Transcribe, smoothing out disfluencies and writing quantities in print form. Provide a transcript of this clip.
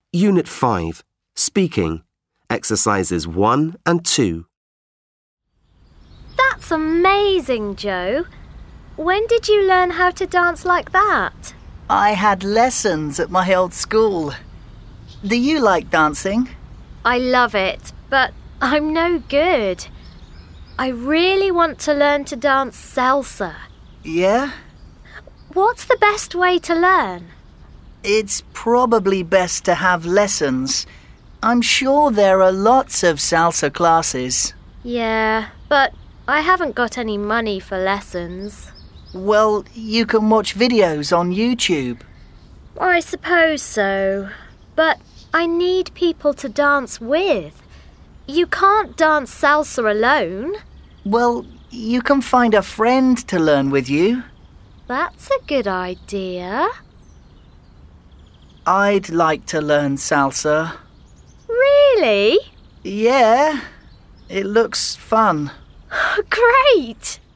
Unit 5. Speaking. Exercises 1 and 2. That's amazing, Joe. When did you learn how to dance like that? I had lessons at my old school. Do you like dancing? I love it, but I'm no good. I really want to learn to dance salsa. Yeah? What's the best way to learn? It's probably best to have lessons. I'm sure there are lots of salsa classes. Yeah, but I haven't got any money for lessons. Well, you can watch videos on YouTube. I suppose so, but I need people to dance with. You can't dance salsa alone. Well, you can find a friend to learn with you. That's a good idea. I'd like to learn salsa. Really? Yeah, it looks fun. Great!